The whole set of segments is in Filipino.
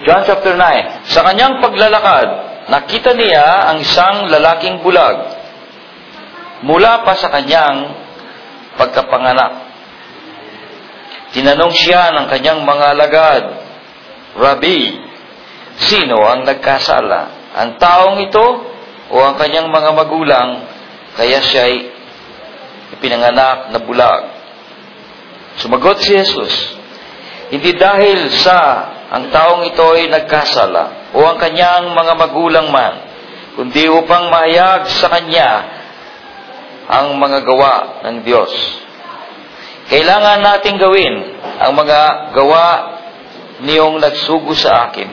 John chapter 9. Sa kanyang paglalakad, nakita niya ang isang lalaking bulag mula pa sa kanyang pagkapanganak. Tinanong siya ng kanyang mga alagad, Rabbi, sino ang nagkasala? Ang taong ito o ang kanyang mga magulang, kaya siya'y ipinanganak na bulag? Sumagot si Jesus, hindi dahil sa ang taong ito ay nagkasala o ang kanyang mga magulang man, kundi upang mahayag sa kanya ang mga gawa ng Diyos. Kailangan nating gawin ang mga gawa niyong nagsugo sa akin.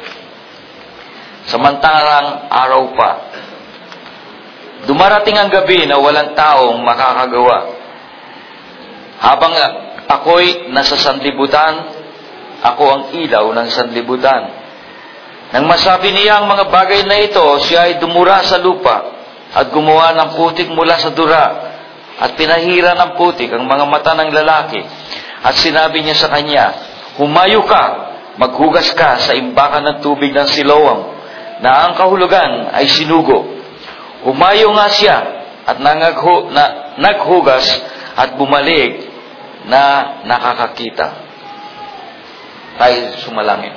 Samantalang araw pa. Dumarating ang gabi na walang taong makakagawa. Habang ako'y nasa sanlibutan, ako ang ilaw ng sanlibutan. Nang masabi niya ang mga bagay na ito, siya ay dumura sa lupa at gumawa ng putik mula sa dura at pinahira ng putik ang mga mata ng lalaki. At sinabi niya sa kanya, humayo ka, maghugas ka sa imbakan ng tubig ng Siloam, na ang kahulugan ay sinugo. Humayo nga siya at naghugas at bumalik na nakakakita. Tayo sumalangin.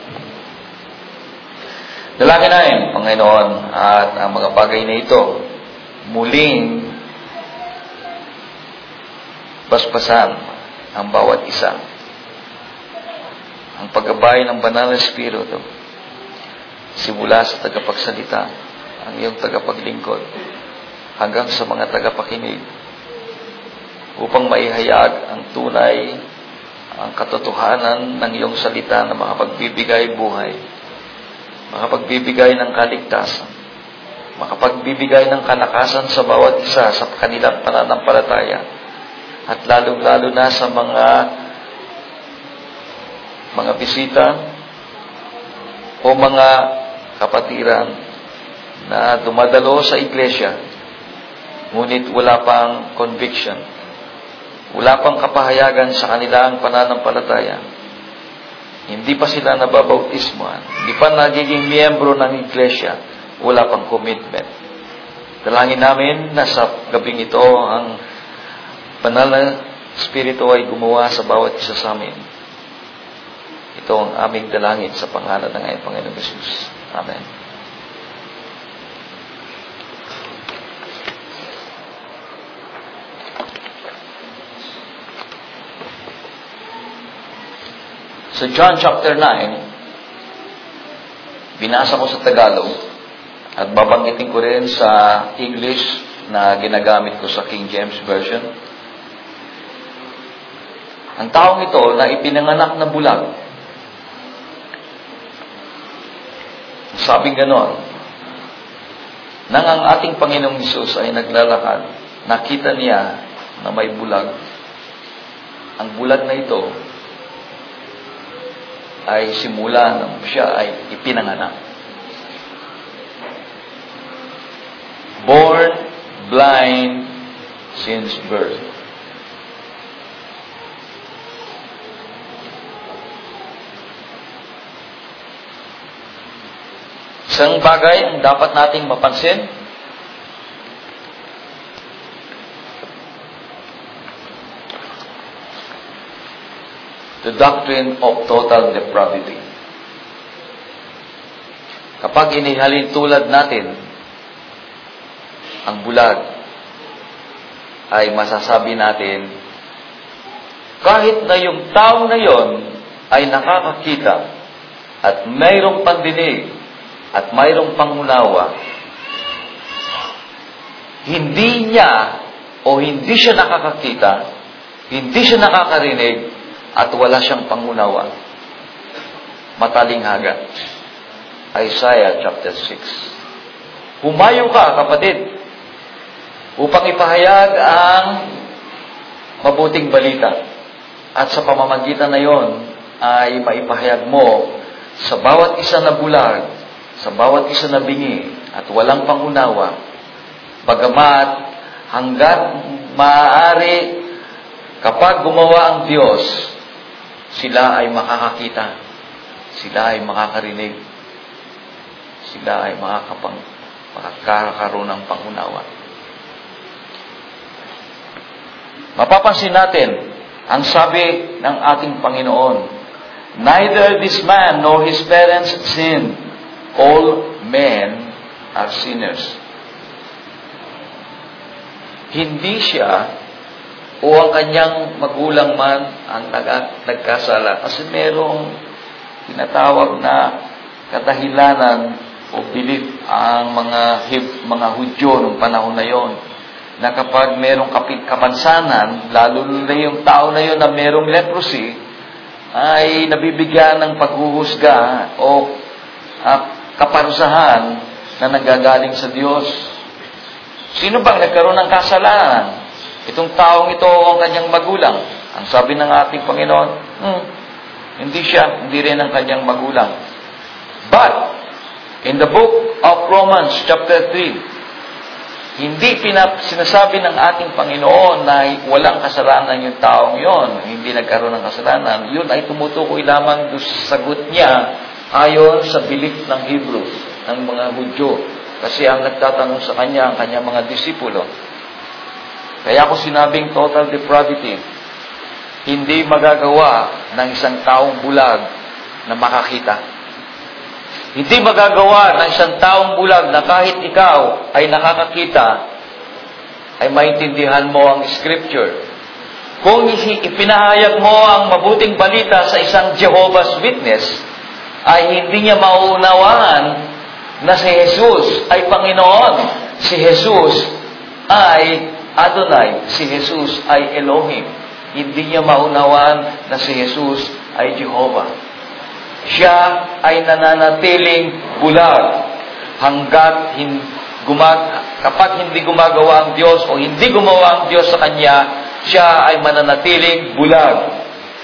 Dalangin namin, Panginoon, at ang mga bagay na ito muling basbasan ang bawat isa. Ang paggabay ng banal na Espiritu, simula sa tagapagsalita, ang iyong tagapaglingkod, hanggang sa mga tagapakinig, upang maihayag ang tunay, ang katotohanan ng iyong salita na makapagbibigay buhay, makapagbibigay ng kaligtasan, makapagbibigay ng kalakasan sa bawat isa sa kanilang pananampalataya, at lalong-lalo na sa mga bisita o mga kapatiran na dumadalo sa iglesia, ngunit wala pang conviction, wala pang kapahayagan sa kanilang pananampalataya. Hindi pa sila nababautismohan, hindi pa nagiging miyembro ng iglesia, wala pang commitment. Dalangin namin na sa gabing ito, ang banal na Espiritu ay gumawa sa bawat isa sa amin. Ito ang aming dalangin sa pangalan ng iyong Panginoong Jesus. Amen. Sa John chapter 9, binasa ko sa Tagalog at babanggitin ko rin sa English na ginagamit ko sa King James Version. Ang taong ito na ipinanganak na bulag, sabing ganon, nang ang ating Panginoong Hesus ay naglalakad, nakita niya na may bulag. Ang bulag na ito ay simula nang siya ay ipinanganak. Born blind since birth. Isang bagay ang dapat nating mapansin, the doctrine of total depravity. Kapag inihalin tulad natin ang bulag, ay masasabi natin, kahit na yung tao na yon ay nakakakita at mayroong pandinig at mayroong pangunawa, hindi niya o hindi siya nakakakita, hindi siya nakakarinig, at wala siyang pangunawa. Matalinghaga. Isaiah chapter 6. Humayo ka, kapatid, upang ipahayag ang mabuting balita. At sa pamamagitan na yon ay maipahayag mo sa bawat isa na bulag, sa bawat isa na bingi at walang pangunawa, bagamat hanggat maaari, kapag gumawa ang Diyos, sila ay makakakita sila ay makakarinig. Sila ay makakaroon ng pangunawa. Mapapansin natin, ang sabi ng ating Panginoon, neither this man nor his parents sinned. All men are sinners. Hindi siya o ang kanyang magulang man ang nagkasala. Kasi merong tinatawag na kadahilanan o belief ang mga Hudyo noong panahon na yon, na kapag merong kapansanan, lalo na yung tao na yon na merong leprosy, ay nabibigyan ng paghuhusga o kaparusahan na nanggagaling sa Diyos. Sino bang nagkaroon ng kasalanan? Itong taong ito o ang kanyang magulang. Ang sabi ng ating Panginoon, hindi siya, hindi rin ang kanyang magulang. But, in the book of Romans chapter 3, hindi sinasabi ng ating Panginoon na walang kasalanan yung taong yon, hindi nagkaroon ng kasalanan. Yun ay tumutukoy lamang sa sagot niya ayon sa belief ng Hebrew, ng mga Hudyo. Kasi ang nagtatanong sa kanya, ang kanyang mga disipulo. Kaya ako sinabing total depravity, hindi magagawa ng isang taong bulag na makakita. Hindi magagawa ng isang taong bulag na kahit ikaw ay nakakakita, ay maintindihan mo ang Scripture. Kung ipinahayag mo ang mabuting balita sa isang Jehovah's Witness, ay hindi niya mauunawaan na si Jesus ay Panginoon. Si Jesus ay Adonai. Si Jesus ay Elohim. Hindi niya maunawaan na si Jesus ay Jehovah. Siya ay nananatiling bulag hanggat kapag hindi gumagawa ang Diyos o hindi gumawa ang Diyos sa kanya, siya ay mananatiling bulag.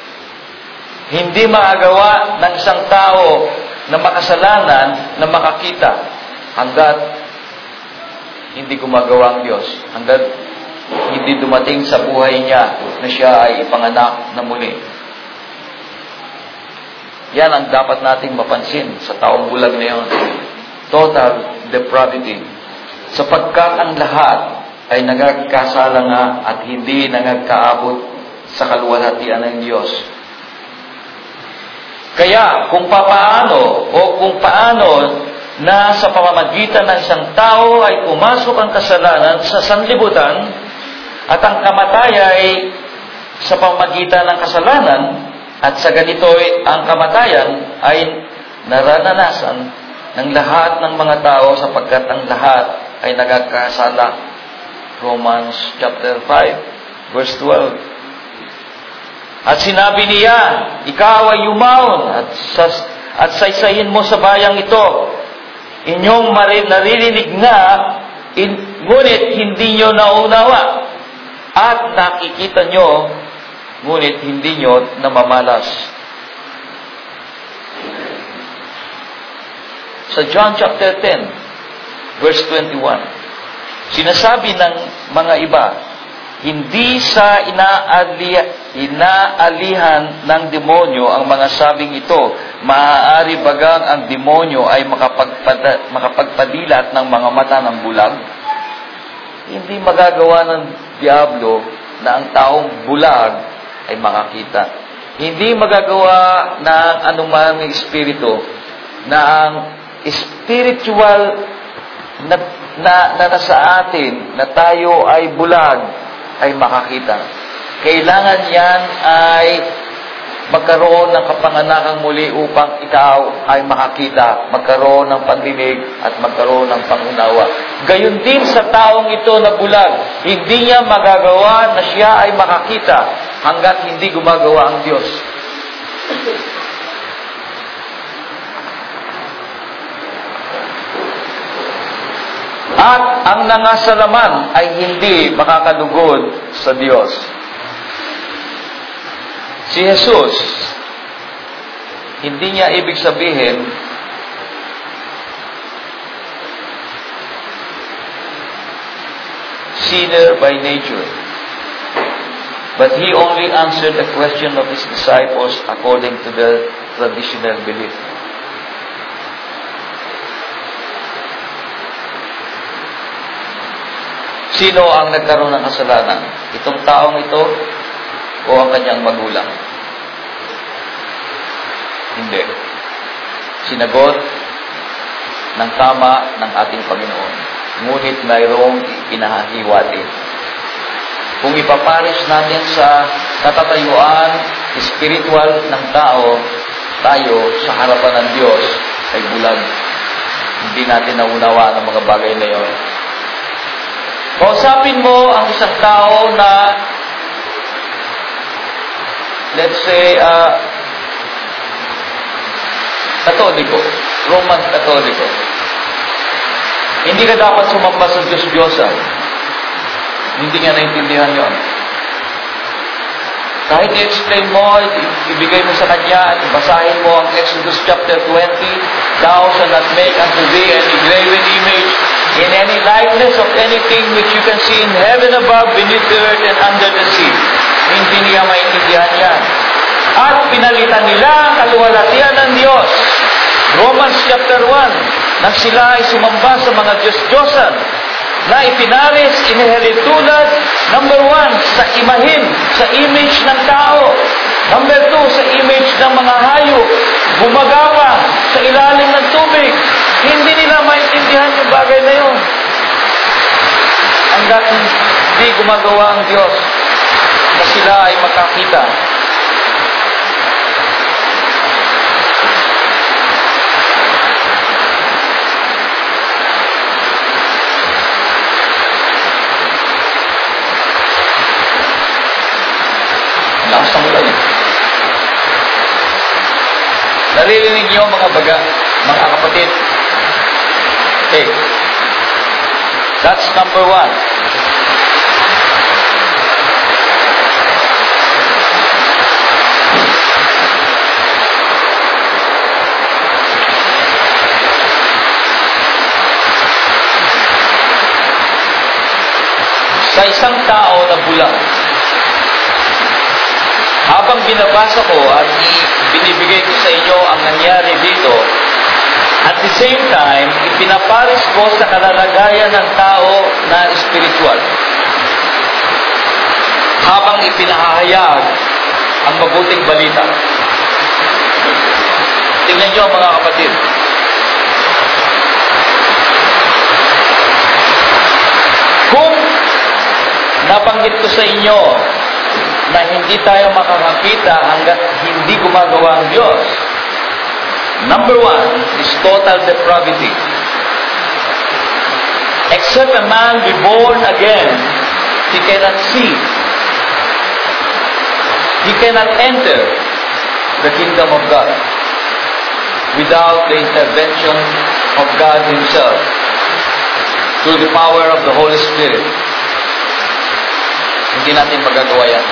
Hindi maagawa ng isang tao na makasalanan na makakita hanggat hindi gumagawa ang Diyos. Hanggat hindi dumating sa buhay niya na siya ay ipanganak na muli. Yan ang dapat nating mapansin sa taong bulag na yun. Total depravity. Sapagkat ang lahat ay nagkasala nga at hindi nagkaabot sa kaluwalhatian ng Diyos. Kaya kung paano na sa pamamagitan ng isang tao ay pumasok ang kasalanan sa sanlibutan at ang kamatay ay sa pamamagitan ng kasalanan, at sa ganito ang kamatayan ay naranasan ng lahat ng mga tao sapagkat ang lahat ay nagkasala. Romans chapter 5 verse 12. At sinabi niya, ikaw ay yumaon at saysayin mo sa bayang ito. Inyong naririnig na, ngunit hindi nyo naunawa. At nakikita nyo, ngunit hindi nyo namamalas. Sa John chapter 10, verse 21, sinasabi ng mga iba, hindi sa inaalihan ng demonyo ang mga sabing ito. Maaari bagang ang demonyo ay makapagpadilat ng mga mata ng bulag? Hindi magagawa ng diablo na ang taong bulag ay makakita. Hindi magagawa ng anumang espiritu na ang spiritual na nasa atin, na tayo ay bulag, ay makakita. Kailangan yan ay magkaroon ng kapanganakang muli upang ikaw ay makakita, magkaroon ng pandinig at magkaroon ng pangunawa. Gayon din sa taong ito na bulag, hindi niya magagawa na siya ay makakita hanggat hindi gumagawa ang Diyos. At ang nangasalaman ay hindi makakalugod sa Diyos. Si Jesus, hindi niya ibig sabihin sinner by nature. But He only answered the question of His disciples according to their traditional belief. Sino ang nagkaroon ng kasalanan? Itong taong ito o ang kanyang magulang? Hindi. Sinagot ng tama ng ating Panginoon. Ngunit mayroong pinahahiwatig. Kung ipaparis natin sa katatayuan spiritual ng tao, tayo sa harapan ng Diyos ay bulag. Hindi natin naunawaan ang mga bagay na yon. Kausapin mo ang isang tao na, let's say, Katoliko, Roman Katoliko. Hindi ka dapat sumamba sa Diyos-Diyosan. Hindi nga naintindihan yon. Kahit i-explain mo, ibigay mo sa kanya at basahin mo ang Exodus chapter 20, Thou shalt not make unto thee an graven image in any likeness of anything which you can see in heaven above, beneath the earth, and under the sea. Hindi niya maintindihan yan. At pinalitan nila ang kaluwalhatian ng Diyos. Romans chapter 1, na sila ay sumamba sa mga Diyos-Diyosan na ipinaris, inihalin tulad, number 1, sa imahin, sa image ng tao. Number 2, sa image ng mga hayop, gumagapang sa ilalim ng tubig. Hindi nila maintindihan yung bagay na yun. Hanggat hindi gumagawa ang Diyos na sila ay makakita. Lakas ng ulan. Naririnig niyo mga baga, mga kapatid. Okay. That's number 1. Sa isang tao na bulag, habang binabasa ko at binibigay ko sa inyo ang nangyari dito, at the same time, ipinaparis ko sa kalalagayan ng tao na spiritual. Habang ipinahahayag ang mabuting balita. Tingnan niyo mga kapatid. Kung nabanggit ko sa inyo na hindi tayo makakakita hanggat hindi gumagawa ang Diyos. Number 1 is total depravity. Except a man be born again, he cannot see. He cannot enter the kingdom of God without the intervention of God Himself through the power of the Holy Spirit. Hindi natin magagawa yan.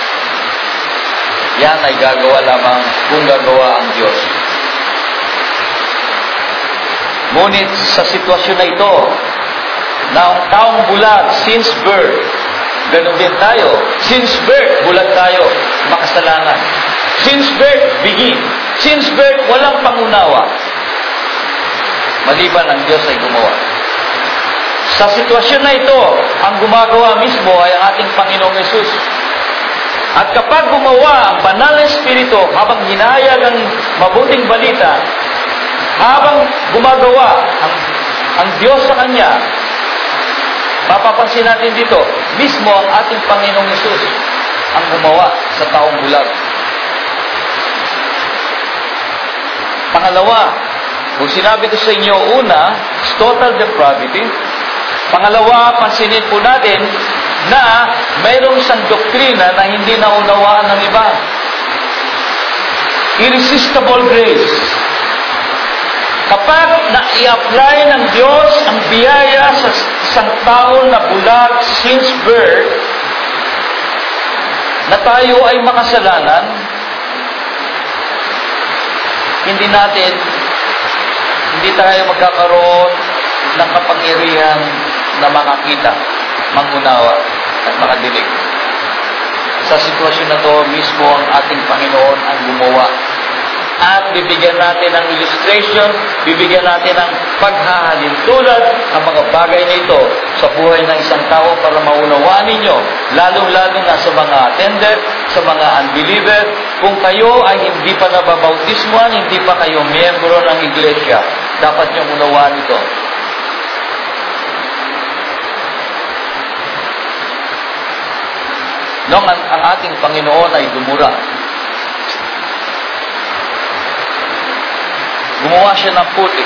Yan ay gagawa lamang kung gagawa ang Diyos. Ngunit sa sitwasyon na ito, na ang taong bulag since birth, ganun din tayo. Since birth, bulag tayo, makasalanan. Since birth, begin. Since birth, walang pangunawa. Maliban ang Diyos ay gumawa. Sa sitwasyon na ito, ang gumagawa mismo ay ang ating Panginoong Yesus. At kapag gumawa ang banal na Espiritu, habang hinahayag ang mabuting balita, habang gumagawa ang Diyos sa Kanya, mapapansin natin dito, mismo ang ating Panginoong Yesus ang gumawa sa taong bulag. Pangalawa, kung sinabi ko sa inyo, una, total depravity. Pangalawa, pansinin po natin na mayroong isang doktrina na hindi naunawaan ng iba. Irresistible grace. Kapag na-i-apply ng Diyos ang biyaya sa isang tao na bulag since birth, na tayo ay makasalanan, hindi tayo magkakaroon ng kapangyarihan na makakita, mangunawa, at makadinig. Sa sitwasyon na to, mismo ang ating Panginoon ang gumawa at bibigyan natin ng illustration, bibigyan natin ng paghahalin tulad ang mga bagay na ito sa buhay ng isang tao para maunawaan ninyo, lalong-lalo na sa mga attender, sa mga unbeliever, kung kayo ay hindi pa nababautismuhan, hindi pa kayo miyembro ng iglesia, dapat niyong unawaan ito. Nung ang ating Panginoon ay dumura, gumawa siya ng putik.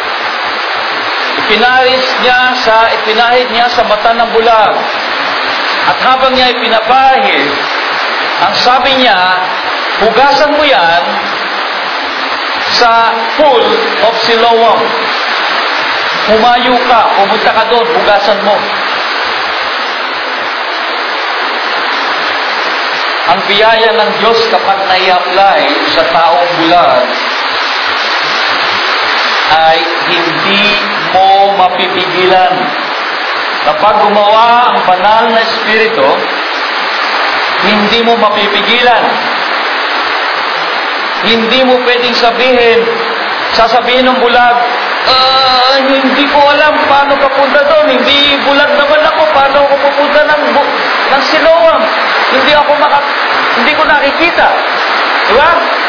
Ipinahid niya sa mata ng bulag. At habang niya ipinapahid, ang sabi niya, hugasan mo yan sa pool of Siloam. Humayo ka, pumunta ka doon, hugasan mo. Ang biyaya ng Diyos kapag nai-apply sa taong bulag ay hindi mo mapipigilan. Kapag gumawa ang banal na Espiritu, hindi mo mapipigilan. Hindi mo pwedeng sasabihin ng bulag, hindi ko alam paano papunta doon. Hindi bulag naman ako, paano ako pupunta ng Siloam? Hindi ko nakikita. Diba?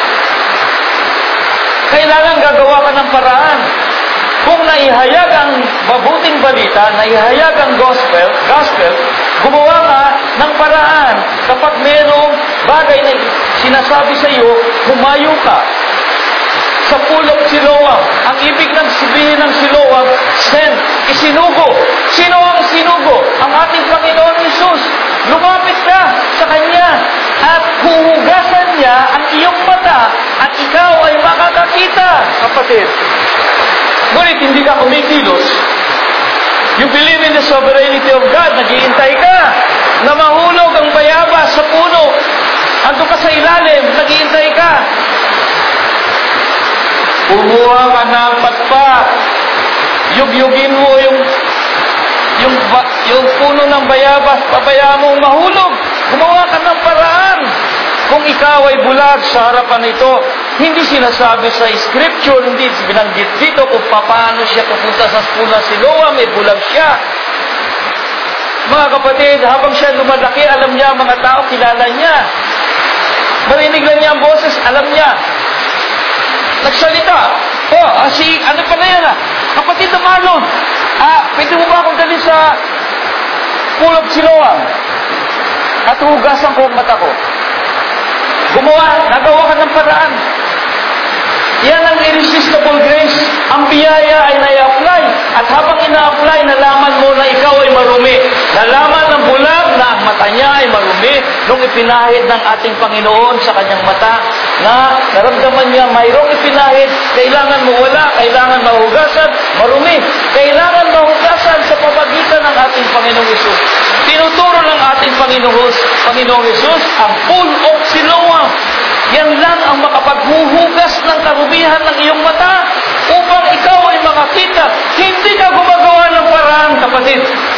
Kailangan gagawa ka ng paraan. Kung naihayag ang mabuting balita, naihayag ang gospel, gumawa ka ng paraan. Kapag mayroong bagay na sinasabi sa iyo, humayo ka. Sa pool of Siloam. Ang ibig ng sabihin ng Siloam, send, isinugo. Sino ang sinugo? Ang ating Panginoon Jesus. Lumapit ka sa Kanya at huhugasan niya ang iyong mata at ikaw ay makakakita, kapatid. Ngunit hindi ka kumikilos. You believe in the sovereignty of God. Naghihintay ka na mahulog ang bayabas sa puno. Ando ka sa ilalim, naghihintay ka. Kumuha ka ng patpat. Yugyugin mo yung puno ng bayabas, pabayaan mong mahulog. Gumawa ka ng paraan. Kung ikaw ay bulag sa harapan ito, hindi sinasabi sa scripture, hindi binanggit dito kung paano siya pupunta sa puno si Siloam, may bulag siya. Mga kapatid, habang siya lumalaki, alam niya, mga tao, kilala niya. Marinig lang niya ang boses, alam niya. Nagsalita. Ano pa na yan? Kapatid na Marlon, pwede mo ba akong dali sa pool of Siloam? At hugasan ko ang mata ko. Nagawa ka ng paraan. Yan ang irresistible grace. Ang biyaya ay nai-apply. At habang ina-apply, nalaman mo na ikaw ay marumi. Nalaman ng bulag na ang mata niya ay marumi nung ipinahid ng ating Panginoon sa kanyang mata na naramdaman niya mayroong ipinahid, kailangan mawala, kailangan mahugasan, marumi. Kailangan mahugasan sa pamagitan ng ating Panginoong Hesus. Tinuturo ng ating Panginoong Hesus ang pool of Siloam. Yan lang ang makapaghuhugas ng karumihan ng iyong mata upang ikaw ay makakita. Hindi ka gumagawa ng paraan, kapatid.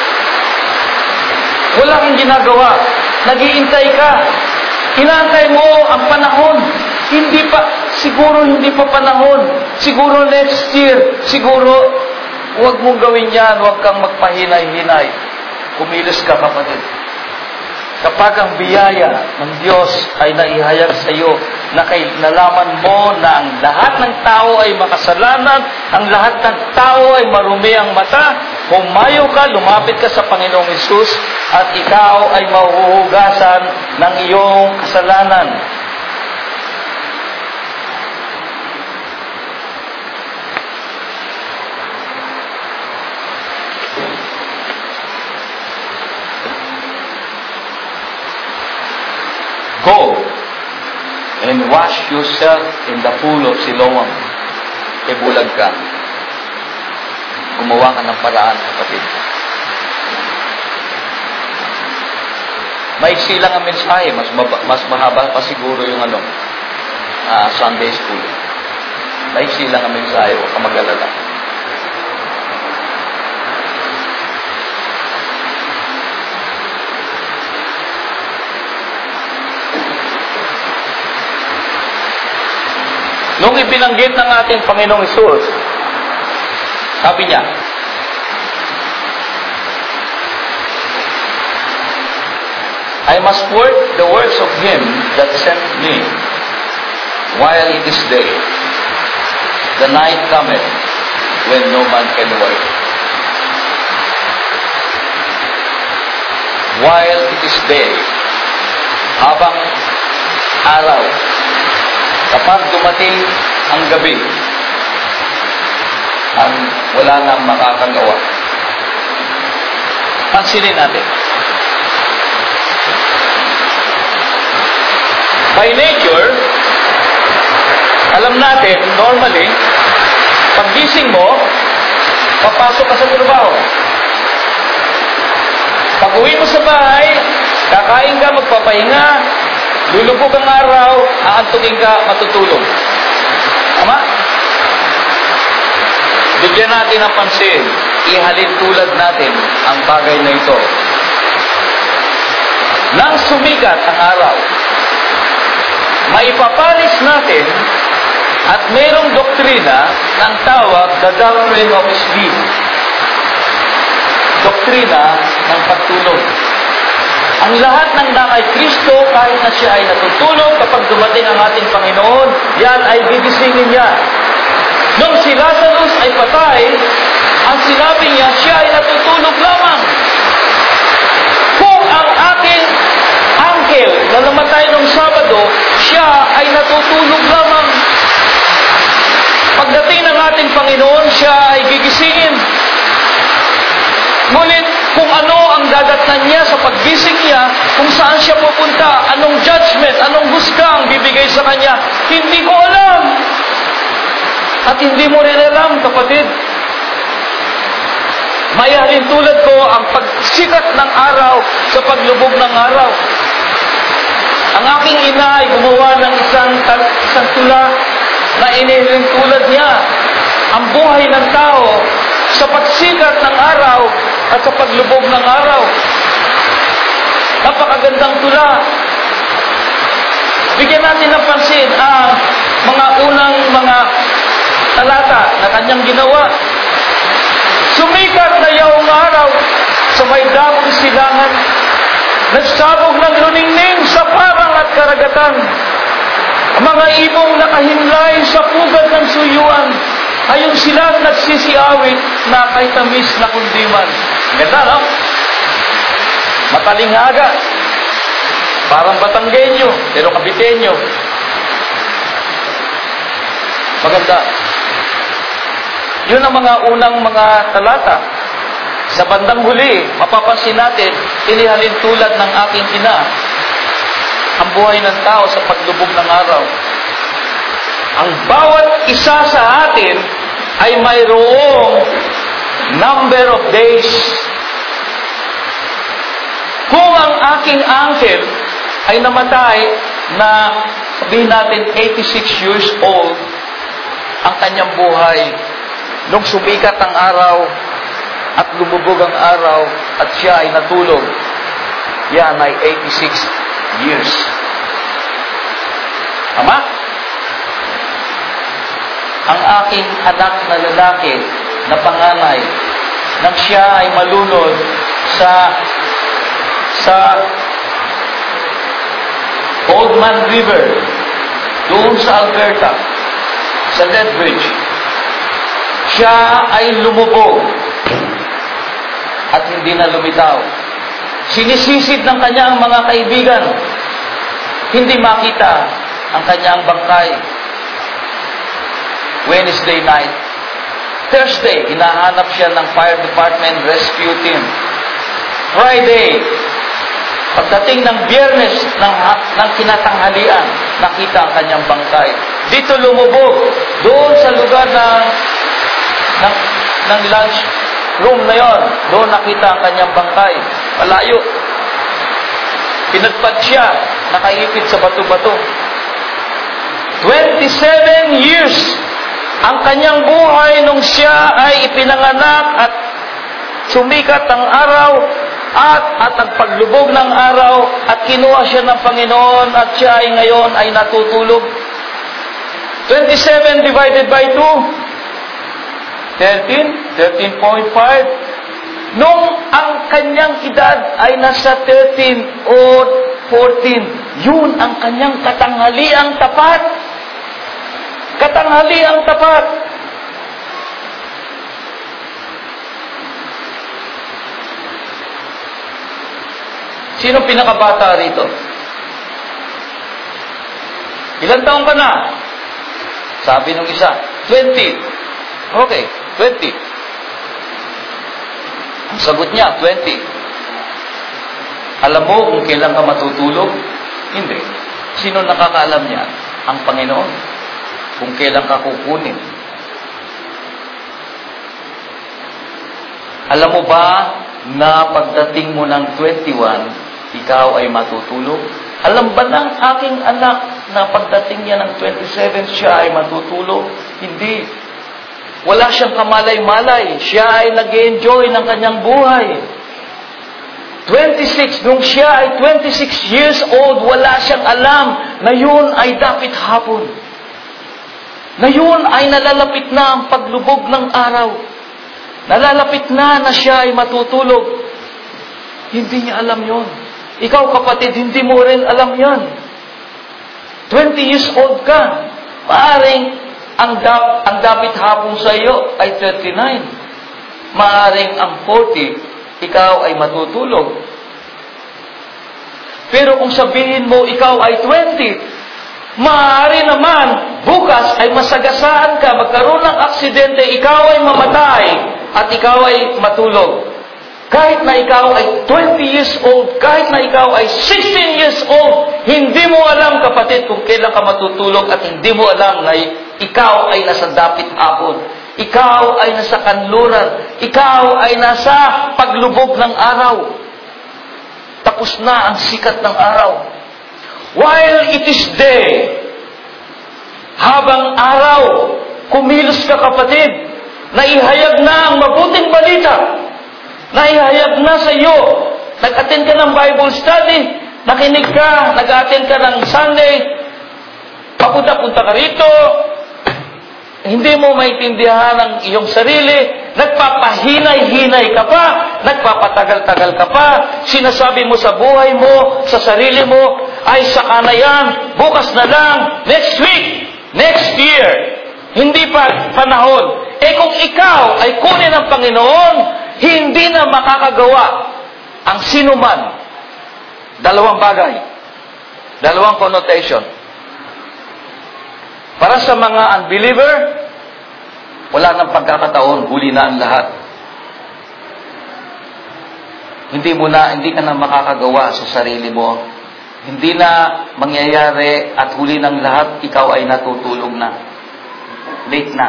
Wala kang ginagawa. Nag-iintay ka. Inaantay mo ang panahon. Siguro hindi pa panahon. Siguro next year. Siguro, huwag mong gawin yan. Huwag kang magpahinay-hinay. Kumilos ka, kapatid. Kapag ang biyaya ng Diyos ay naihayag sa iyo, nalaman mo na ang lahat ng tao ay makasalanan, ang lahat ng tao ay marumi ang mata, humayo ka, lumapit ka sa Panginoong Hesus, at ikaw ay mahuhugasan ng iyong kasalanan. Go and wash yourself in the pool of Siloam. E bulag ka. Gumawa ka ng paraan, kapatid. Maiksi lang ang mensahe. Mas mahaba pa siguro yung Sunday school. Maiksi lang ang mensahe. Huwag ka mag-alala. Nung ibinanggit ng ating Panginoong Hesus, sabi niya, I must work the works of Him that sent me while it is day. The night cometh when no man can work. While it is day, habang araw, kapag dumating ang gabi, wala nang makakagawa. Pansinin natin. By nature, alam natin, normally, paggising mo, papasok ka sa trabaho. Pag uwi mo sa bahay, kakain ka, magpapahinga, lulubog ang araw, aantukin ka, matutulog. Tama? Bigyan natin ng pansin, ihalin tulad natin ang bagay na ito. Nang sumikat ang araw, maipapalis natin at mayroong doktrina ng tawag the doctrine of sleep. Doktrina ng pagtulog. Ang lahat ng kay Kristo, kahit na siya ay natutulog, kapag dumating ang ating Panginoon, yan ay gigisingin niya. Nung si Lazarus ay patay, ang sinabi niya, siya ay natutulog lamang. Kung ang ating uncle na namatay nung Sabado, siya ay natutulog lamang. Pagdating ng ating Panginoon, siya ay gigisingin. Ngunit kung ano ang dadatnan niya sa paggising niya, kung saan siya pupunta, anong judgment, anong husga ang bibigay sa kanya, hindi ko alam. At hindi mo rin alam, kapatid. Mayahalin tulad ko ang pagsikat ng araw sa paglubog ng araw. Ang aking ina ay gumawa ng isang tula na inihalin tulad niya ang buhay ng tao sa pagsikat ng araw at sa paglubog ng araw. Napakagandang tula. Bigyan natin ng pansin ang mga unang mga talata na kanyang ginawa. Sumikat na yaong araw sa may dakong silangan. Nagsabog ng luningning sa parang at karagatan. Ang mga ibong nakahimlay sa pugad ng suyuan. Ayon silang nagsisiawit na kay tamis na kundiman. Ganda, no? Matalinghaga. Parang Batanggenyo, pero Kabitenyo. Maganda. Yun ang mga unang mga talata. Sa bandang huli, mapapansin natin, inihalin tulad ng aking ina ang buhay ng tao sa paglubog ng araw. Ang bawat isa sa atin ay mayroong number of days. Kung ang aking uncle ay namatay na sabihin natin 86 years old, ang kanyang buhay nung sumikat ang araw at lumubog ang araw at siya ay natulog, yan ay 86 years. Tama? Ang aking anak na lalaki na panganay nang siya ay malunod sa Old Man River doon sa Alberta, sa Lethbridge, siya ay lumubog at hindi na lumitaw. Sinisisid ng kanyang mga kaibigan, hindi makita ang kanyang bangkay. Wednesday night. Thursday, hinahanap siya ng fire department, rescue team. Friday, pagdating ng Biyernes ng kinatanghalian, nakita ang kanyang bangkay. Dito lumubog, doon sa lugar ng lunch room na yon, doon nakita ang kanyang bangkay. Malayo. Pinagpad siya, nakaipit sa bato-bato. 27 years ang kanyang buhay nung siya ay ipinanganak at sumikat ang araw at ang paglubog ng araw at kinuha siya ng Panginoon at siya ay ngayon ay natutulog. 27 divided by 2. 13.5. Nung ang kanyang edad ay nasa 13 o 14, yun ang kanyang katanghaliang tapat. Katanghaliang tapat. Sino pinakabata rito? Ilang taong ka na? Sabi nung isa, 20. Okay, 20. Ang sagot niya, 20. Alam mo kung kailan ka matutulog? Hindi. Sino nakakaalam niya? Ang Panginoon. Kung kailan ka kukunin. Alam mo ba na pagdating mo ng 21, ikaw ay matutulog? Alam ba ng aking anak na pagdating niya ng 27, siya ay matutulog? Hindi. Wala siyang kamalay-malay. Siya ay nag-enjoy ng kanyang buhay. 26, nung siya ay 26 years old, wala siyang alam na yun ay dapit hapon. Na yun ay nalalapit na ang paglubog ng araw. Nalalapit na siya ay matutulog. Hindi niya alam yun. Ikaw kapatid, hindi mo rin alam yan. 20 years old ka. Maaring ang dapit hapon sa iyo ay 39. Maaring ang 40, ikaw ay matutulog. Pero kung sabihin mo ikaw ay 20, maaari naman bukas ay masagasaan ka, magkaroon ng aksidente, ikaw ay mamatay at ikaw ay matulog. Kahit na ikaw ay 20 years old, kahit na ikaw ay 16 years old, hindi mo alam kapatid kung kailan ka matutulog at hindi mo alam na ikaw ay nasa dapit hapon. Ikaw ay nasa kanluran. Ikaw ay nasa paglubog ng araw. Tapos na ang sikat ng araw. While it is day, habang araw, kumilos ka kapatid, naihayag na ang mabuting balita. Naihayag na sa iyo. Nag-attend ka ng Bible study, nakinig ka, nag-attend ka ng Sunday, papunta-punta ka rito, hindi mo maintindihan ang iyong sarili, nagpapahinay-hinay ka pa, nagpapatagal-tagal ka pa, sinasabi mo sa buhay mo, sa sarili mo, ay saka na yan, bukas na lang, next week, next year, hindi pa panahon. Kung ikaw ay kunin ng Panginoon, hindi na makakagawa ang sinuman. Dalawang bagay. Dalawang connotation. Para sa mga unbeliever, wala nang pagkakataon, huli na ang lahat. Hindi ka na makakagawa sa sarili mo. Hindi na mangyayari at huli ng lahat, ikaw ay natutulog na. Late na.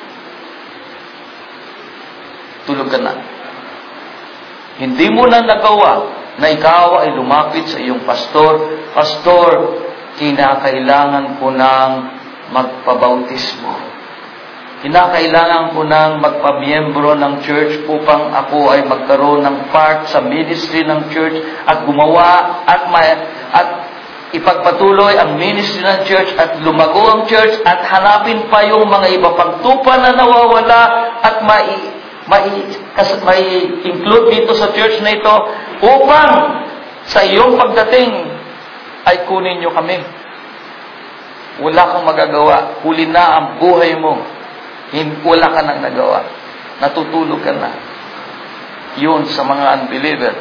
Tulog ka na. Hindi mo na nagawa na ikaw ay lumapit sa iyong pastor, Pastor, kinakailangan ko ng magpabautismo. Kinakailangan ko ng magpamiyembro ng church upang ako ay magkaroon ng part sa ministry ng church at gumawa at ipagpatuloy ang ministry ng church at lumago ang church at hanapin pa yung mga iba pang tupa na nawawala at may include dito sa church na ito upang sa iyong pagdating ay kunin nyo kami. Wala kang magagawa. Huli na ang buhay mo. Wala ka nang nagawa. Natutulog ka na. Yun sa mga unbeliever.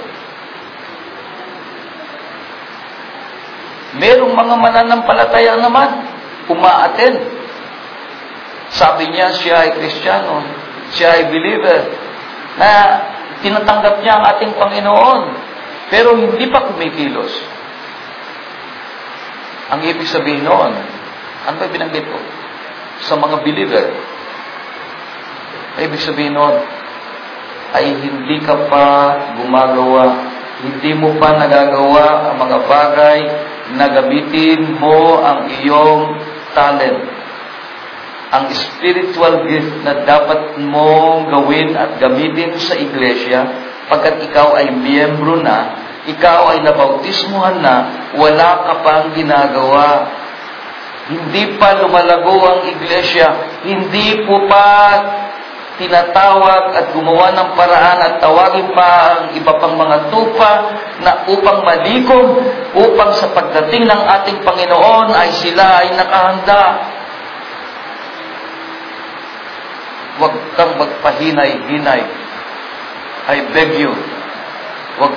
Merong mga mananampalataya naman, umaaten. Sabi niya, siya ay Kristiyano, siya ay believer, na tinatanggap niya ang ating Panginoon, pero hindi pa kumikilos. Ang ibig sabihin noon, ano ba binanggit ko? Sa mga believer, ang ibig sabihin noon, ay hindi ka pa gumagawa, hindi mo pa nagagawa ang mga bagay na gamitin mo ang iyong talent. Ang spiritual gift na dapat mong gawin at gamitin sa iglesia, pagkat ikaw ay miyembro na, ikaw ay nabautismuhan na, wala ka pang ginagawa. Hindi pa lumalago ang iglesia. Hindi po pa tinatawag at gumawa ng paraan at tawagin pa ang iba pang mga tupa na upang malikom, upang sa pagdating ng ating Panginoon ay sila ay nakahanda. Huwag kang magpahinay-hinay. I beg you. Huwag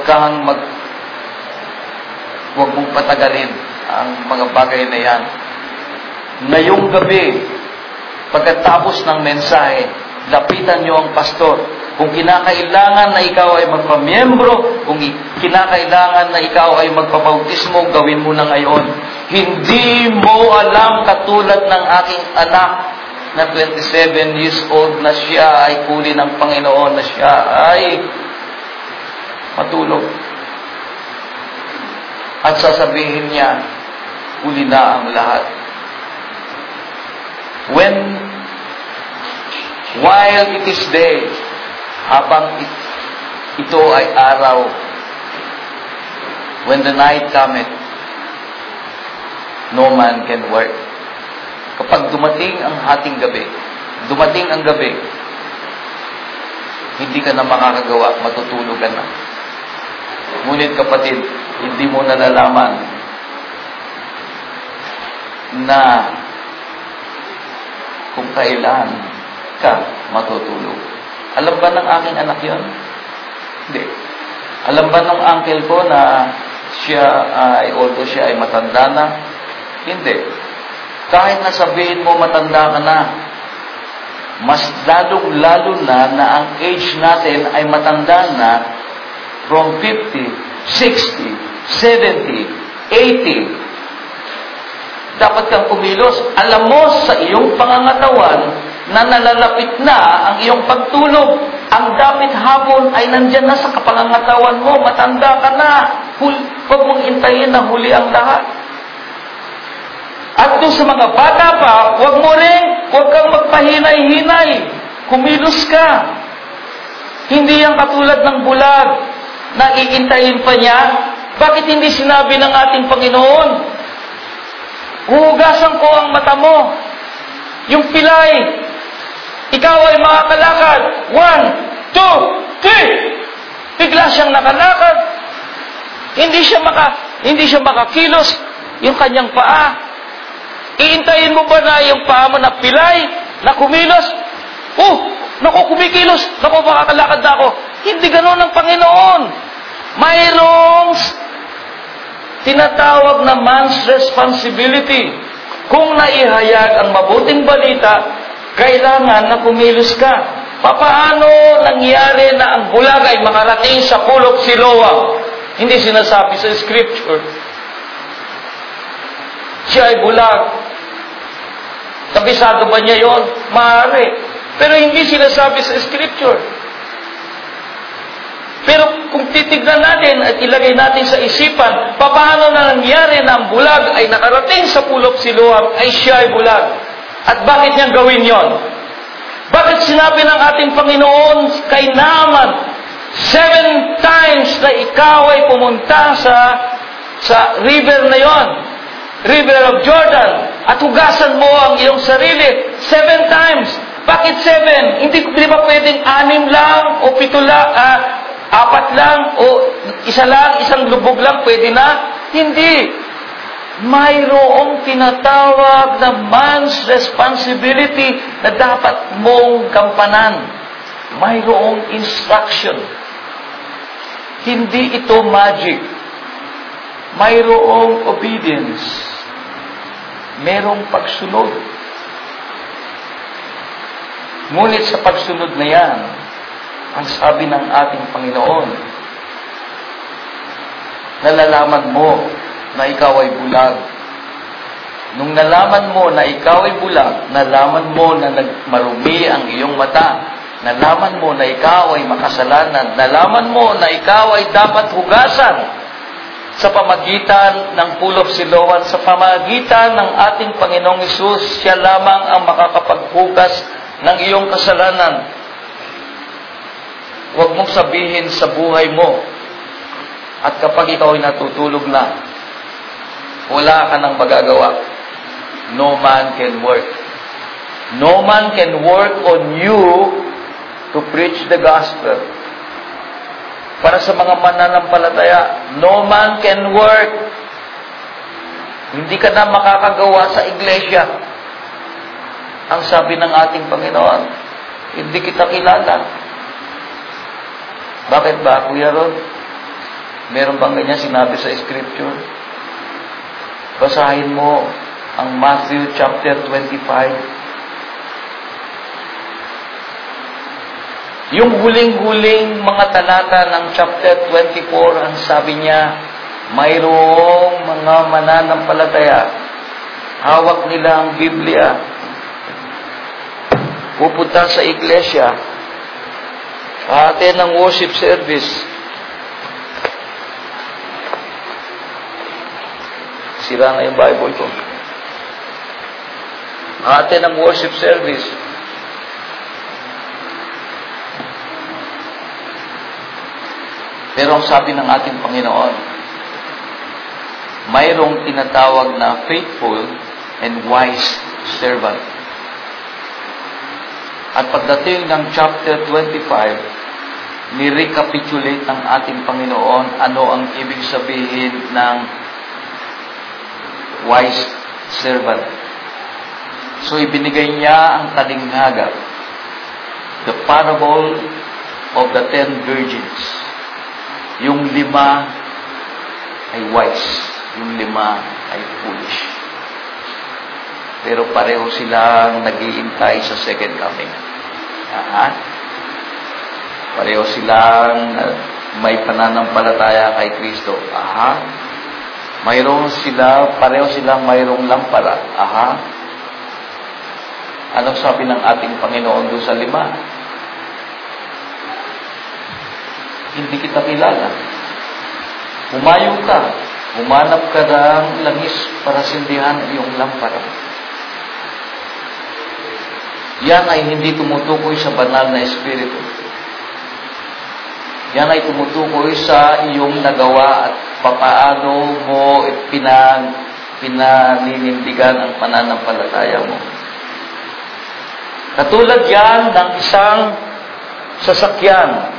mong patagalin ang mga bagay na yan. Ngayong gabi, pagkatapos ng mensahe, lapitan niyo ang pastor. Kung kinakailangan na ikaw ay magpamiyembro, kung kinakailangan na ikaw ay magpabautismo, gawin mo na ngayon. Hindi mo alam, katulad ng aking anak na 27 years old na siya ay kuli ng Panginoon, na siya ay matulog. At sasabihin niya, huli na ang lahat. While it is day, habang ito ay araw, when the night cometh, no man can work. Kapag dumating ang ating gabi, dumating ang gabi, hindi ka na makakagawa, matutulog ka na. Ngunit kapatid, hindi mo nalalaman na kung kailan ka matutulog. Alam ba ng aking anak yon? Hindi. Alam ba ng uncle ko na although siya ay matanda na? Hindi. Kahit na sabihin mo matanda ka na, mas lalong-lalo na ang age natin ay matanda na from 50, 60, 70, 80. Dapat kang kumilos. Alam mo sa iyong pangangatawan na nalalapit na ang iyong pagtulog. Ang dapat hapon ay nandyan na sa kapangangatawan mo. Matanda ka na. Huwag mong intayin na huli ang lahat. At doon sa mga bata pa, huwag kang magpahinay-hinay. Kumilos ka. Hindi yan katulad ng bulag na iintayin pa niya. Bakit hindi sinabi ng ating Panginoon? Huhugasan ko ang mata mo. Yung pilay, ikaw ay makakalakad. 1, 2, 3. Bigla siyang nakalakad. Hindi siya makakilos. Yung kanyang paa. Iintayin mo ba na yung paa mo na pilay, na kumilos? Kumikilos. Makakalakad na ako. Hindi ganoon ang Panginoon. Mayroong tinatawag na man's responsibility. Kung naihayag ang mabuting balita, kailangan na kumilos ka. Paano nangyari na ang bulag ay makarating sa Kulok Siloam? Hindi sinasabi sa Scripture. Siya ay bulag. Kabisado ba niya yon? Maaari. Pero hindi sinasabi sa Scripture. Pero kung titignan natin at ilagay natin sa isipan, paano na nangyari na ang bulag ay nakarating sa Kulok Siloam ay siya ay bulag? At bakit niyang gawin yon? Bakit sinabi ng ating Panginoon kay Naaman, 7 times na ikaw ay pumunta sa river na yon, River of Jordan, at hugasan mo ang iyong sarili 7 times. Bakit 7? Hindi ba pwedeng 6 lang o 7 lang, 4 lang o isang lubog lang pwede na? Hindi. Mayroong tinatawag na man's responsibility na dapat mong gampanan. Mayroong instruction. Hindi ito magic. Mayroong obedience. Merong pagsunod. Ngunit sa pagsunod na yan, ang sabi ng ating Panginoon, nalalaman mo na ikaw ay bulag. Nung nalaman mo na ikaw ay bulag, nalaman mo na marumi ang iyong mata, nalaman mo na ikaw ay makasalanan, nalaman mo na ikaw ay dapat hugasan, sa pamagitan ng Pool of Siloam, sa pamagitan ng ating Panginoong Hesus, siya lamang ang makakapaghugas ng iyong kasalanan. Huwag mong sabihin sa buhay mo, at kapag ikaw ay natutulog na, wala ka nang magagawa. no man can work. No man can work on you to preach the gospel. Para sa mga mananampalataya, no man can work. Hindi ka na makakagawa sa iglesia. Ang sabi ng ating Panginoon, hindi kita kilala. Bakit ba, Kuya Ron? Meron bang ganyan sinabi sa Scripture? Basahin mo ang Matthew chapter 25. Yung huling-huling mga talata ng chapter 24, ang sabi niya, mayroong mga mananampalataya. Hawak nila ang Biblia. Pupunta sa iglesia. Ate ng worship service. Sira na yung Bible ko. Ate ng worship service. Pero ang sabi ng ating Panginoon, mayroong tinatawag na faithful and wise servant. At pagdating ng chapter 25, ni-recapitulate ng ating Panginoon ano ang ibig sabihin ng wise servant. So, ibinigay niya ang talinghaga, the parable of the 10 virgins. Yung 5 ay wise, yung 5 ay foolish. Pero pareho silang nag-iintay sa second coming. Pareho silang may pananampalataya kay Kristo. Pareho silang mayroong lampara. Anong sabi ng ating Panginoon doon sa 5? Hindi kita kilala. Humayo ka. Humanap ka ng langis para sindihan iyong lampara. Yan ay hindi tumutukoy sa banal na espiritu. Yan ay tumutukoy sa iyong nagawa at papaano mo pinaninindigan ang pananampalataya mo. Katulad yan ng isang sasakyan.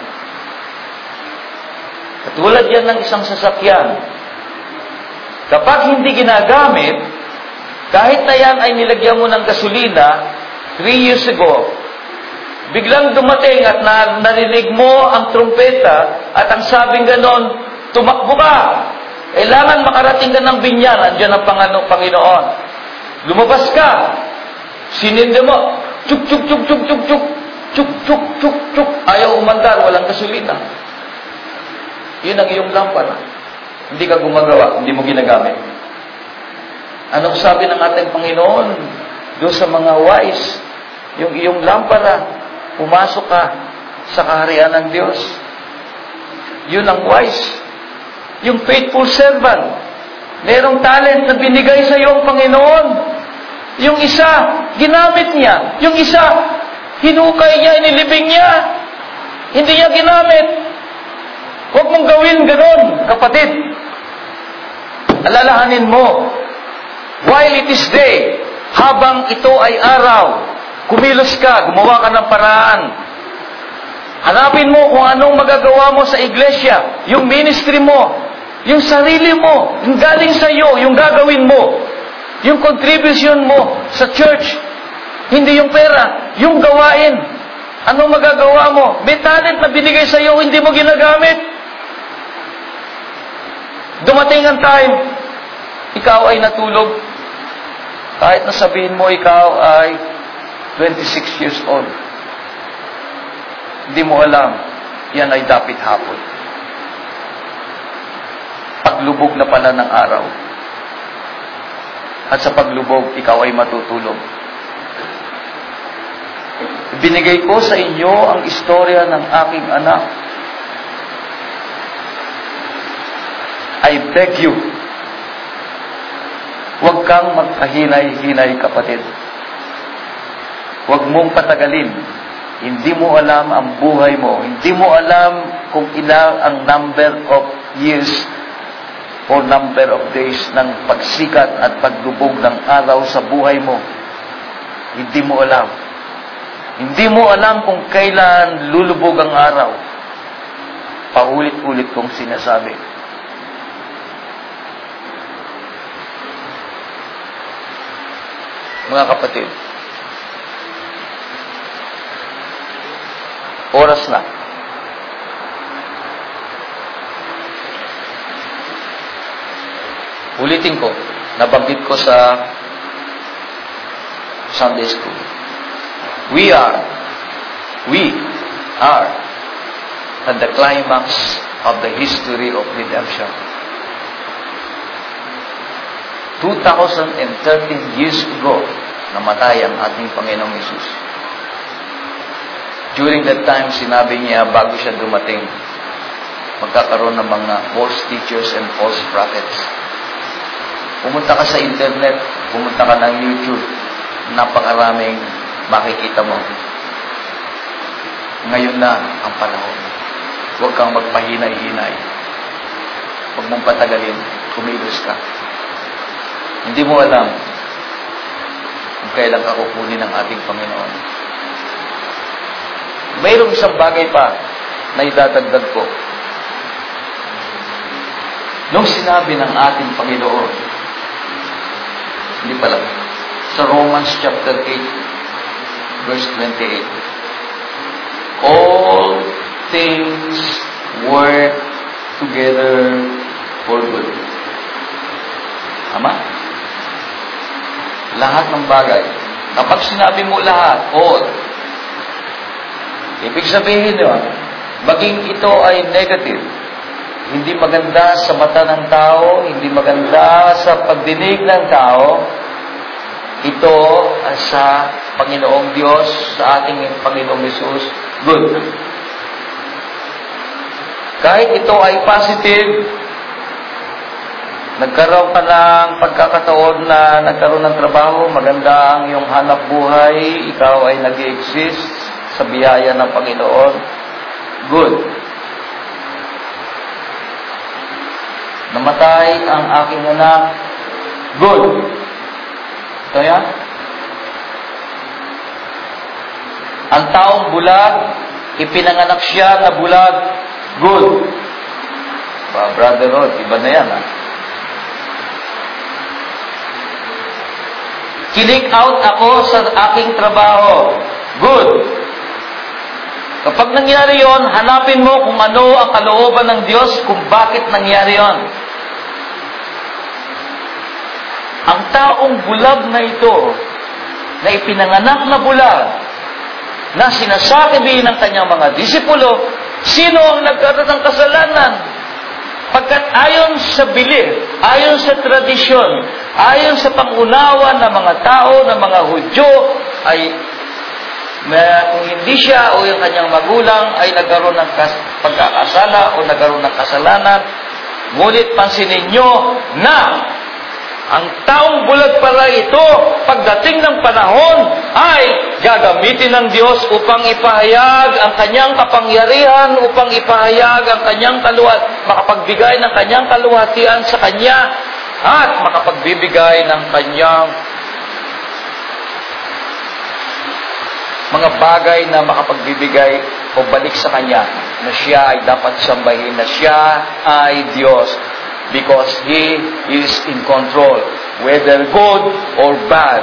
Katulad yan ng isang sasakyan. Kapag hindi ginagamit, kahit na yan ay nilagyan mo ng gasolina, 3 years ago, biglang dumating at narinig mo ang trumpeta at ang sabing ganon, tumakbo ka. Kailangan makarating ka ng binyan. Andiyan ang Panginoon. Lumabas ka. Sinindi mo. Chuk, chuk, chuk, chuk, chuk, chuk. Chuk, chuk, chuk, chuk. Ayaw umandar. Walang gasolina. Yun ang iyong lampara. Hindi ka gumagawa. Hindi mo ginagamit. Anong sabi ng ating Panginoon? Doon sa mga wise, yung iyong lampara, pumasok ka sa kaharian ng Diyos. Yun ang wise. Yung faithful servant, merong talent na binigay sa iyo ang Panginoon. Yung isa, ginamit niya. Yung isa, hinukay niya, inilibing niya. Hindi niya ginamit. Huwag mong gawin ganon, kapatid. Alalahanin mo, while it is day, habang ito ay araw, kumilos ka, gumawa ka ng paraan. Hanapin mo kung anong magagawa mo sa iglesia, yung ministry mo, yung sarili mo, yung galing sa iyo, yung gagawin mo, yung contribution mo sa church, hindi yung pera, yung gawain. Anong magagawa mo? May talent na binigay sa iyo, hindi mo ginagamit. Dumating ang time, ikaw ay natulog. Kahit na sabihin mo ikaw ay 26 years old. Hindi mo alam, yan ay dapit hapon. Paglubog na pala ng araw. At sa paglubog, ikaw ay matutulog. Binigay ko sa inyo ang istorya ng aking anak. I beg you, huwag kang magkahinay-hinay, kapatid. Huwag mong patagalin. Hindi mo alam ang buhay mo. Hindi mo alam kung ilang ang number of years for number of days ng pagsikat at pagdubog ng araw sa buhay mo. Hindi mo alam. Hindi mo alam kung kailan lulubog ang araw. Paulit-ulit kong sinasabi. Mga kapatid, oras na. Ulitin ko, nabanggit ko sa Sunday School. We are at the climax of the history of redemption. 2,013 years ago, namatay ang ating Panginoong Hesus. During that time, sinabi niya bago siya dumating, magkakaroon ng mga false teachers and false prophets. Pumunta ka sa internet, pumunta ka ng YouTube, napakaraming makikita mo. Ngayon na ang panahon. Huwag kang magpahinay-hinay. Huwag mong patagalin, kumilos ka. Hindi mo alam kung kailan ka kukunin ng ating Panginoon. Mayroong isang bagay pa na idadagdag ko. Nung sinabi ng ating Panginoon, hindi pala, sa Romans chapter 8, verse 28, all things work together for good. Tama? Lahat ng bagay. Kapag sinabi mo lahat, all, ibig sabihin nyo, maging ito ay negative, hindi maganda sa mata ng tao, hindi maganda sa pagdinig ng tao, ito sa Panginoong Diyos, sa ating Panginoong Hesus, good. Kahit ito ay positive, nagkaroon ka ng pagkakataon na nagkaroon ng trabaho, maganda ang iyong hanap buhay, ikaw ay nag-exist sa biyaya ng Panginoon, good. Namatay ang aking anak, good. Kaya, ang taong bulag, ipinanganak siya na bulag, good. Brother Rod, iba na yan, ha? Kick out ako sa aking trabaho, good. Kapag nangyari yon, hanapin mo kung ano ang kalooban ng Diyos, kung bakit nangyari yon. Ang taong bulag na ito, na ipinanganak na bulag, na sinasabi ng kanyang mga disipulo, sino ang nagkaroon ng kasalanan? Pagkat ayon sa belief, ayon sa tradisyon, ayon sa pangunawa ng mga tao, ng mga Hudyo, ay kung hindi siya o yung kanyang magulang ay nagkaroon ng pagkakasala o nagkaroon ng kasalanan, ngunit pansinin nyo na ang taong bulag pala ito, pagdating ng panahon, ay gagamitin ng Diyos upang ipahayag ang kanyang kapangyarihan, upang ipahayag ang kanyang makapagbigay ng kanyang kaluwatian sa kanya, at makapagbibigay ng kanyang mga bagay na makapagbibigay o balik sa kanya, na siya ay dapat sambahin, na siya ay Diyos. Because He is in control, whether good or bad.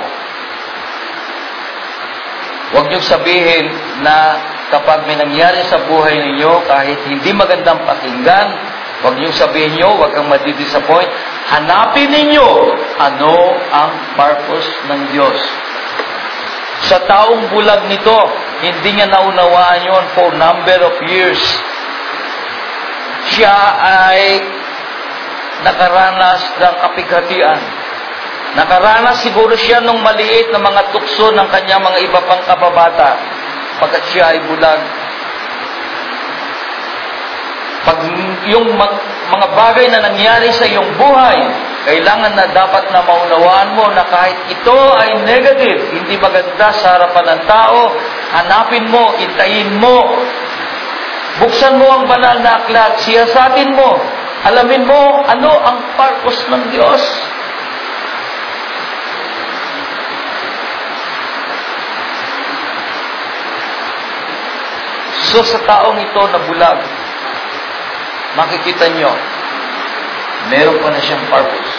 Huwag niyong sabihin na kapag may nangyari sa buhay ninyo, kahit hindi magandang pakinggan, huwag niyong sabihin niyo, huwag kang madidisappoint. Hanapin ninyo ano ang purpose ng Diyos. Sa taong bulag nito, hindi niya naunawaan yon for number of years. Siya ay nakaranas ng kapighatian. Nakaranas siguro siya nung maliit na mga tukso ng kanyang mga iba pang kababata, pagkat siya ay bulag. Pag yung mga bagay na nangyari sa iyong buhay, kailangan na dapat na maunawaan mo na kahit ito ay negative, hindi maganda sa harapan ng tao, hanapin mo, intayin mo, buksan mo ang banal na aklat, siyasatin mo, Alamin mo ano ang purpose ng Diyos. So sa taong ito na bulag, makikita nyo, meron pa na siyang purpose.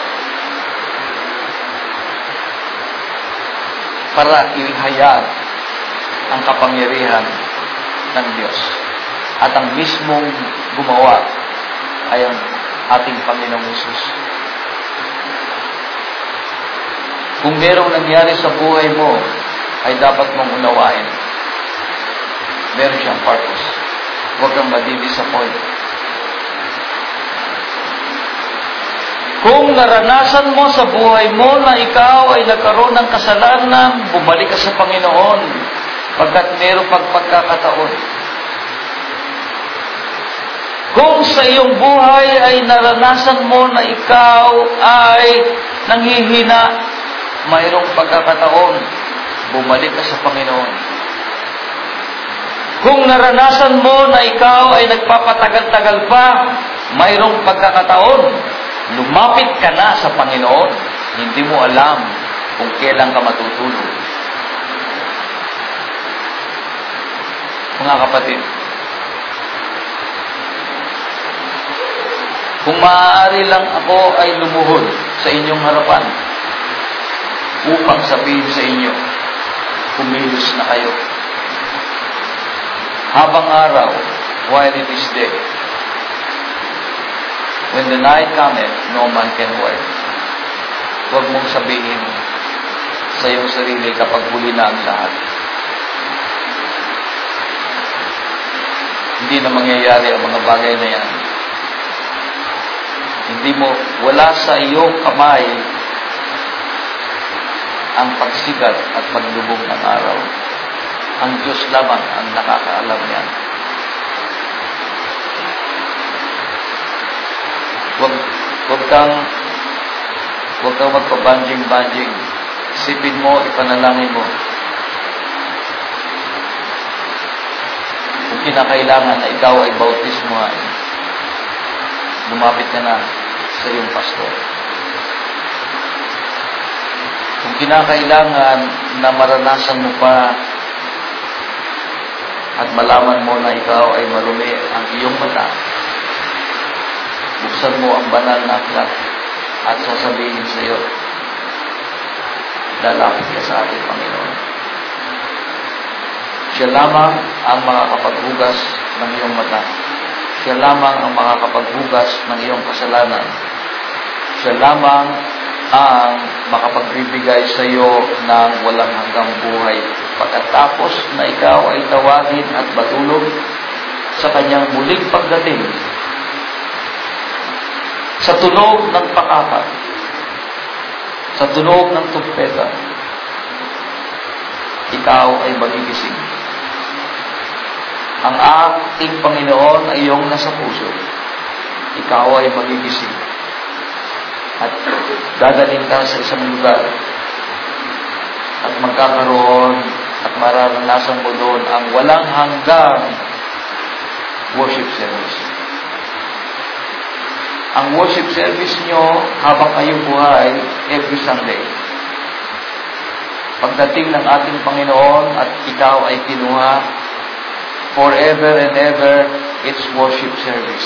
Para ihayag ang kapangyarihan ng Diyos. At ang mismong gumawa ay ang ating Panginoong Hesus. Kung merong nangyari sa buhay mo, ay dapat mong unawain. Meron siyang purpose. Huwag kang madi-disappoint. Kung naranasan mo sa buhay mo na ikaw ay nagkaroon ng kasalanan, bumalik ka sa Panginoon pagkat meron pang pagkakataon. Kung sa iyong buhay ay naranasan mo na ikaw ay nanghihina, mayroong pagkakataon, bumalik ka sa Panginoon. Kung naranasan mo na ikaw ay nagpapatagal-tagal pa, mayroong pagkakataon, lumapit ka na sa Panginoon. Hindi mo alam kung kailan ka matutulog. Mga kapatid, kung maaari lang ako ay lumuhod sa inyong harapan upang sabihin sa inyo, kumilos na kayo. Habang araw, while it is day, when the night cometh, no man can work. Huwag mong sabihin sa iyong sarili kapag huli na ang lahat. Hindi na mangyayari ang mga bagay na yan. Hindi mo, wala sa iyong kamay ang pagsikat at paglubog ng araw. Ang Diyos lamang ang nakakaalam yan. Huwag kang magpabanjing-banjing. Isipin mo, ipanalangin mo. Kung kinakailangan na ikaw ay bautismuhan, lumapit ka na sa iyong pastor. Kung kinakailangan na maranasan mo pa at malaman mo na ikaw ay marumi ang iyong mata, buksan mo ang banal na aklat at sasabihin sa iyo, lalapit ka sa ating Panginoon. Siya lamang ang makakapaghugas ng iyong mata. Siya lamang ang makakapaghugas ng iyong kasalanan. Siya lamang ang makapagbibigay sa iyo ng walang hanggang buhay. Pagkatapos na ikaw ay tawagin at matulog sa kanyang muling pagdating, sa tunog ng pakapat, sa tunog ng trumpeta, ikaw ay magigising. Ang ating Panginoon ay iyong nasa puso. Ikaw ay magigising. At dadalhin ka sa isang lugar. At magkakaroon at mararanasan mo doon ang walang hanggang worship service. Ang worship service nyo habang kayo buhay every Sunday. Pagdating ng ating Panginoon at ikaw ay kinuha, forever and ever, it's worship service.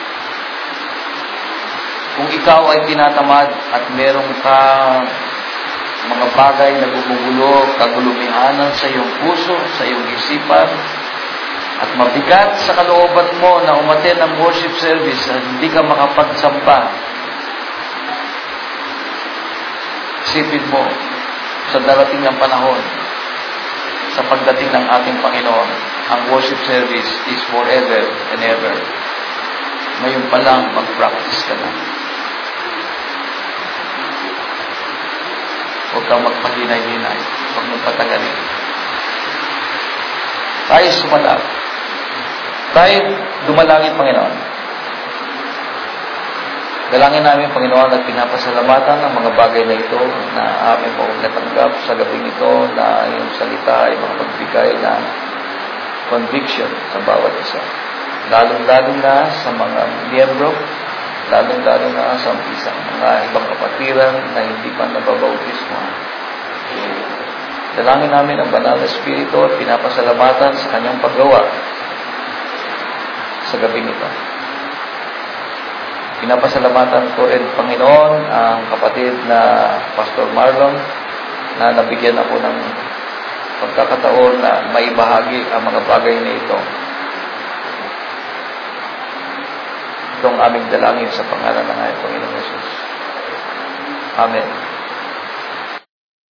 Kung ikaw ay tinatamad at merong kang mga bagay na gumugulo, kagulumihanan sa iyong puso, sa iyong isipan, at mabigat sa kalooban mo na umattend ng worship service at hindi ka makapagsamba, isipin mo, sa darating ng panahon, sa pagdating ng ating Panginoon, ang worship service is forever and ever. Ngayon pa lang, mag-practice ka na. Huwag kang magpahinay-hinay. Huwag mong patagalin. Tayo sumalag. Tayo dumalangin, Panginoon. Dalangin namin, Panginoon, at pinapasalamatan ang mga bagay na ito na aming po natanggap sa gabing ito na yung salita ay makapagbigay ng conviction sa bawat isa. Lalong-lalo na sa mga miyembro lalong-lalo na sa isang mga ibang kapatiran na hindi pa nababautismo. Dalangin namin ang Banal na Espiritu at pinapasalamatan sa kanyang paggawa sa gabi nito. Pinapasalamatan ko rin, Panginoon, ang kapatid na Pastor Marlon na nabigyan ako ng pagkakataon na maibahagi ang mga bagay na ito. Itong aming dalangin sa pangalan ng Panginoong Jesus. Amen.